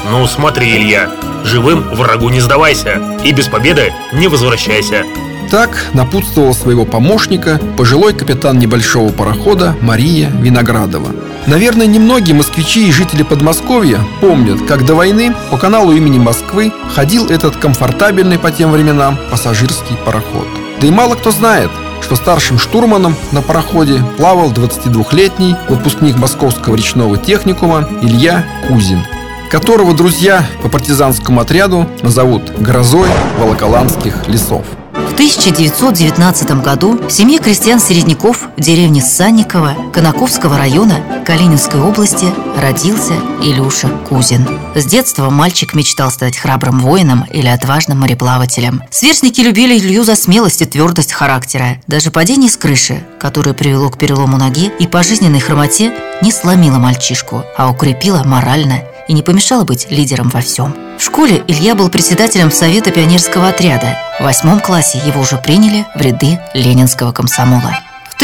Ну смотри, Илья, живым врагу не сдавайся и без победы не возвращайся. Так напутствовал своего помощника пожилой капитан небольшого парохода Мария Виноградова. Наверное, немногие москвичи и жители Подмосковья помнят, как до войны по каналу имени Москвы ходил этот комфортабельный по тем временам пассажирский пароход. Да и мало кто знает, что старшим штурманом на пароходе плавал 22-летний выпускник Московского речного техникума Илья Кузин, которого друзья по партизанскому отряду назовут «Грозой Волоколамских лесов». В 1919 году в семье крестьян-середняков в деревне Санниково Конаковского района Калининской области родился Илюша Кузин. С детства мальчик мечтал стать храбрым воином или отважным мореплавателем. Сверстники любили Илью за смелость и твердость характера. Даже падение с крыши, которое привело к перелому ноги и пожизненной хромоте, не сломило мальчишку, а укрепило морально и не помешало быть лидером во всем. В школе Илья был председателем Совета пионерского отряда. В 8 классе его уже приняли в ряды Ленинского комсомола. В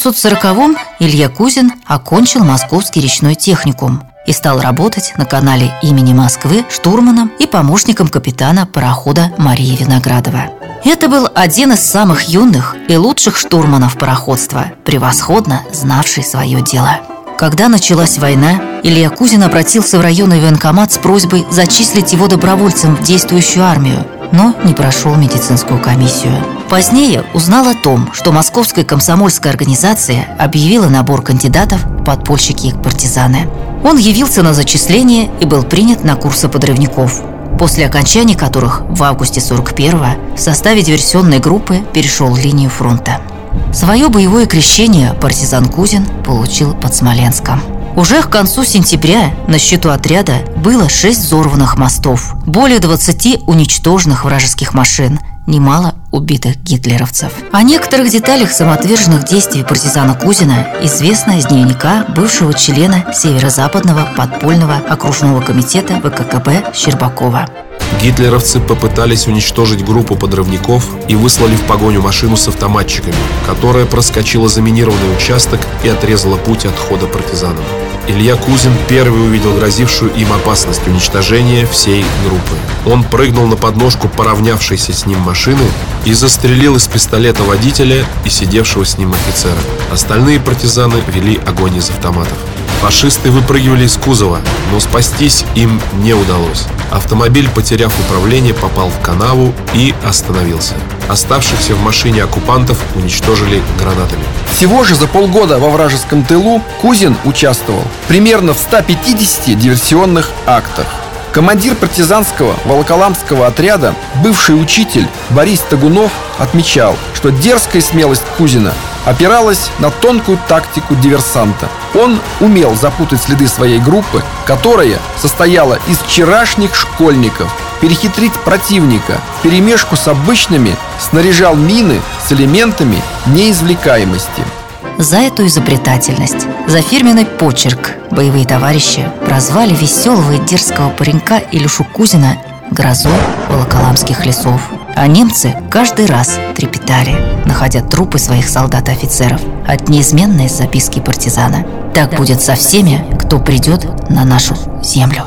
1940-м Илья Кузин окончил Московский речной техникум и стал работать на канале имени Москвы штурманом и помощником капитана парохода Марии Виноградова. Это был один из самых юных и лучших штурманов пароходства, превосходно знавший свое дело. Когда началась война, Илья Кузин обратился в районный военкомат с просьбой зачислить его добровольцем в действующую армию, но не прошел медицинскую комиссию. Позднее узнал о том, что Московская комсомольская организация объявила набор кандидатов в подпольщики и партизаны. Он явился на зачисление и был принят на курсы подрывников, после окончания которых в августе 41-го в составе диверсионной группы перешел линию фронта. Свое боевое крещение партизан Кузин получил под Смоленском. Уже к концу сентября на счету отряда было 6 взорванных мостов, более 20 уничтоженных вражеских машин, немало убитых гитлеровцев. О некоторых деталях самоотверженных действий партизана Кузина известно из дневника бывшего члена Северо-Западного подпольного окружного комитета ВККБ Щербакова. Гитлеровцы попытались уничтожить группу подрывников и выслали в погоню машину с автоматчиками, которая проскочила заминированный участок и отрезала путь отхода партизанам. Илья Кузин первый увидел грозившую им опасность уничтожения всей группы. Он прыгнул на подножку поравнявшейся с ним машины и застрелил из пистолета водителя и сидевшего с ним офицера. Остальные партизаны вели огонь из автоматов. Фашисты выпрыгивали из кузова, но спастись им не удалось. Автомобиль, потеряв управление, попал в канаву и остановился. Оставшихся в машине оккупантов уничтожили гранатами. Всего же за полгода во вражеском тылу Кузин участвовал примерно в 150 диверсионных актах. Командир партизанского Волоколамского отряда, бывший учитель Борис Тагунов, отмечал, что дерзкая смелость Кузина опиралась на тонкую тактику диверсанта. Он умел запутать следы своей группы, которая состояла из вчерашних школьников, перехитрить противника, вперемешку с обычными снаряжал мины с элементами неизвлекаемости. За эту изобретательность, за фирменный почерк боевые товарищи прозвали веселого и дерзкого паренька Илюшу Кузина «Грозой Волоколамских лесов». А немцы каждый раз трепетали, находя трупы своих солдат и офицеров, от неизменной записки партизана: «Так будет со всеми, кто придет на нашу землю».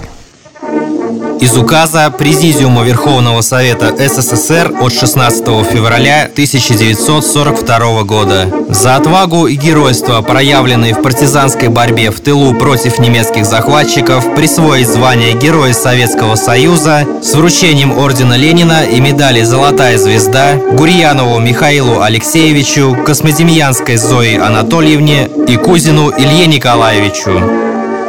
Из указа Президиума Верховного Совета СССР от 16 февраля 1942 года. За отвагу и геройство, проявленные в партизанской борьбе в тылу против немецких захватчиков, присвоить звание Героя Советского Союза с вручением ордена Ленина и медали «Золотая звезда» Гурьянову Михаилу Алексеевичу, Космодемьянской Зое Анатольевне и Кузину Илье Николаевичу.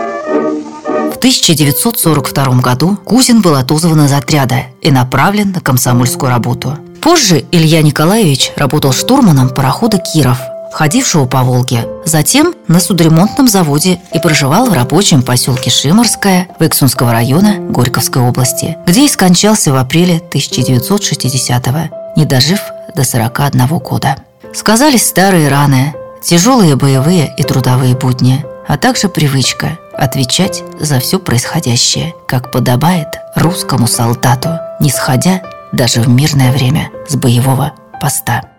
В 1942 году Кузин был отозван из отряда и направлен на комсомольскую работу. Позже Илья Николаевич работал штурманом парохода «Киров», ходившего по Волге, затем на судоремонтном заводе и проживал в рабочем поселке Шиморское Выксунского района Горьковской области, где и скончался в апреле 1960-го, не дожив до 41 года. Сказались старые раны, тяжелые боевые и трудовые будни, а также привычка отвечать за все происходящее, как подобает русскому солдату, не сходя даже в мирное время с боевого поста.